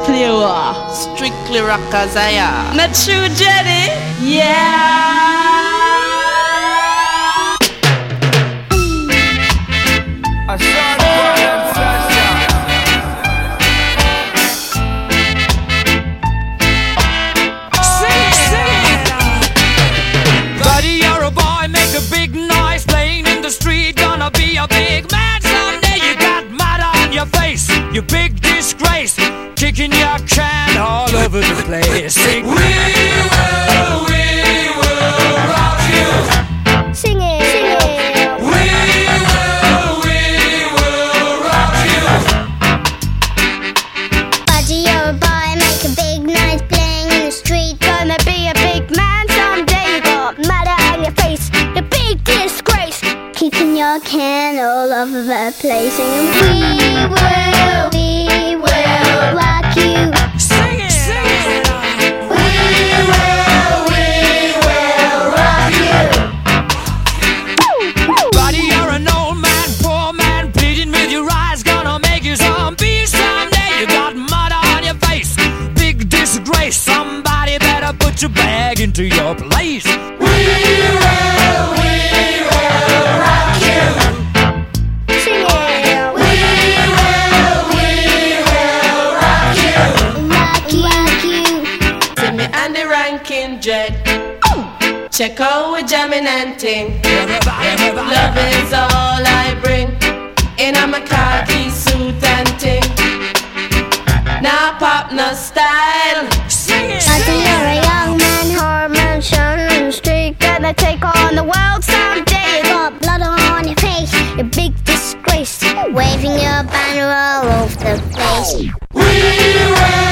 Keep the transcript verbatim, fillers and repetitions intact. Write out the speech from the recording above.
strictly war. Strictly Rockazaya. Not true, Jenny? Yeah. I saw the boy and Sasha. Sing it, sing it. Buddy, you're a boy, make a big noise, playing in the street, gonna be a big man someday. You got mud on your face, you big disgrace, kicking your can all over the place. Sing, we will, we will rock you. Sing it, sing it. We will, we will rock you. Buddy, you're a boy, make a big noise, playing in the street, gonna be a big man someday. You got mud on your face, a big disgrace, kicking your can all over the place. Singing, we will, we will rock you. Sing it, sing it. We will, we will rock you. Buddy, you're an old man, poor man, pleading with your eyes, gonna make you zombie someday. You got mud on your face, big disgrace, somebody better put your bag into your place. We will, we will rock you. Sing it. We will, we will rock you. Rock you, rock you. See me and the ranking jet. Check out we jamming and ting. Everybody, everybody. Love is all I bring. In a my khaki suit and ting. Now pop no style. Sing it. Buddy, you're a young man, hormone shone in the street, gonna take on the world someday. You got blood on your face, a big disgrace, waving your banner all over the place. We will.